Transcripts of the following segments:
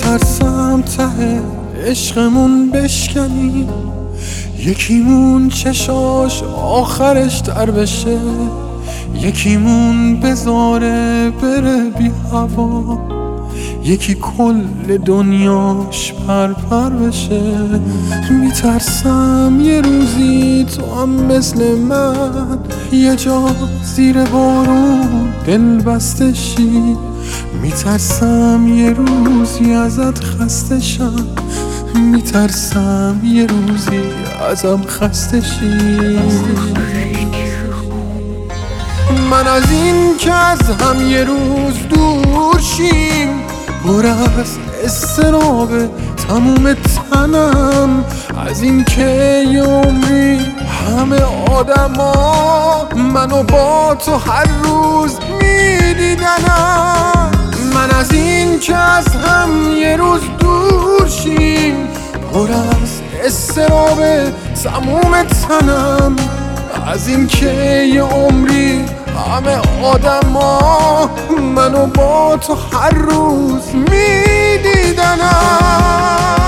میترسم ته عشقمون بشکنیم، یکیمون چشاش آخرش در بشه، یکیمون بذاره بره بی هوا، یکی کل دنیاش پر بشه. میترسم یه روزی تو هم مثل من یه جا زیر بارون دل بسته شی. میترسم یه روزی ازت خسته شم، میترسم یه روزی ازم خسته شی. من از این که از هم یه روز دور شیم، پر از اضطراب تموم تنم، از این که یه عمری همه آدما منو با تو هر روز میدیدنم. من از این که از هم یه روز دور شیم، پر از اضطراب تموم تنم، از این که یه عمری همه آدما منو با تو هر روز میدیدنم.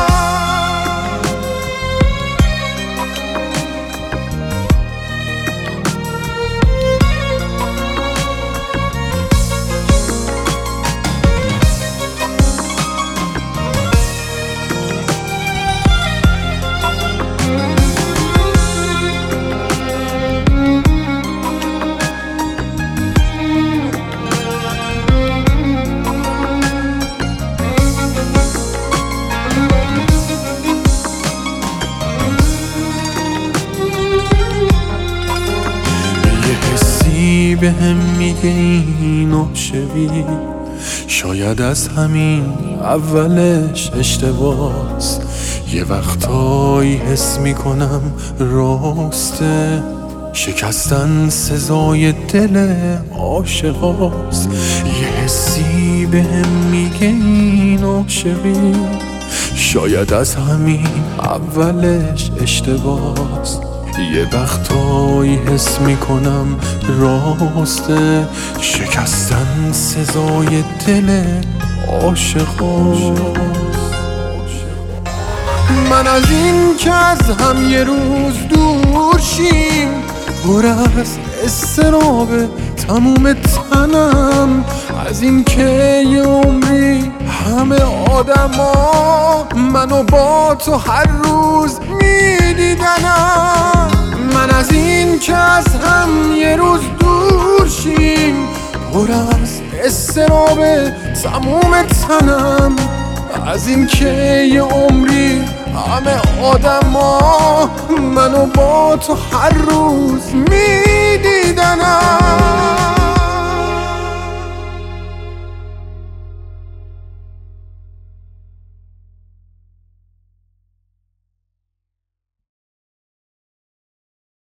به هم میگه این عاشقی، شاید از همین اولش اشتباس. یه وقتایی حس میکنم راسته، شکستن سزای دل عاشقاست. یه حسی به هم میگه این عاشقی، شاید از همین اولش اشتباس. یه وقتایی حس میکنم راسته، شکستن سزای دل عاشقاست. من از این که از هم یه روز دور شیم، پر از اضطراب تموم تنم، از این که یه عمری همه آدما منو با تو هر روز میدیدنم. من از این که از هم یه روز دور شیم، پر از اضطراب تموم تنم، از این که یه عمری همه آدما منو با تو هر روز